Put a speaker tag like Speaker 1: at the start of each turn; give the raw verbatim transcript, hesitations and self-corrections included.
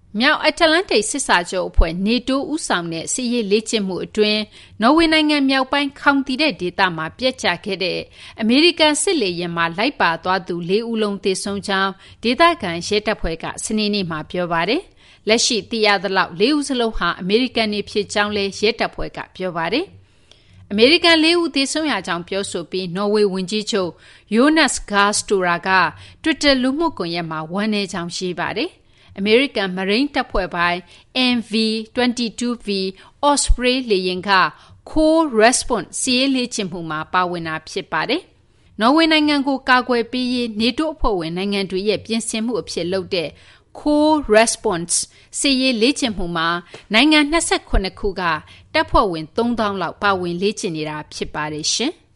Speaker 1: မြောက်အတ္တလန္တိတ်စစ်စာချုပ်အဖွဲ့ NATO ဦးဆောင်တဲ့စစ်ရေးလေ့ကျင့်မှုအတွင်းနော်ဝေနိုင်ငံမြောက်ပိုင်းခေါင်သီတဲ့ဒေသမှာပျက်ကျခဲ့တဲ့အမေရိကန်စစ်လေယာဉ်မှာလိုက်ပါသွားသူလေးဦးလုံးသေဆုံးကြောင်းဒေသခံရဲတပ်ဖွဲ့ကစနေနေ့မှာပြောပါတယ်။လက်ရှိသိရသလောက်လေးဦးစလုံးဟာအမေရိကန်တွေဖြစ်ကြောင်းလည်းရဲတပ်ဖွဲ့ကပြောပါတယ်။အမေရိကန်လေးဦးသေဆုံးရကြောင်းပြောဆိုပြီးနော်ဝေဝန်ကြီးချုပ် Jonas Gahr Store က Twitter လူမှုကွန်ရက်မှာဝမ်းနည်းကြောင်းရေးပါတယ်။အမေရိကန်မရိန်းတပ်ဖွဲ့ပိုင်း M V ၂၂ V Osprey လေယာဉ်က Cold Response စစ်ရေးလေ့ကျင့်မှုမှာပါဝင်တာဖြစ်ပါတယ်။နော်ဝေနိုင်ငံကိုကာကွယ်ပေးရေး NATO အဖွဲ့ဝင်နိုင်ငံတွေရဲ့ပြင်ဆင်မှုအဖြစ်လုပ်တဲ့ Cold Response စစ်ရေးလေ့ကျင့်မှုမှာနိုင်ငံ၂၇ခုကတပ်ဖွဲ့ဝင်သုံးသောင်းလောက်ပါဝင်လေ့ကျင့်နေတာဖြစ်ပါတယ်ရှင်။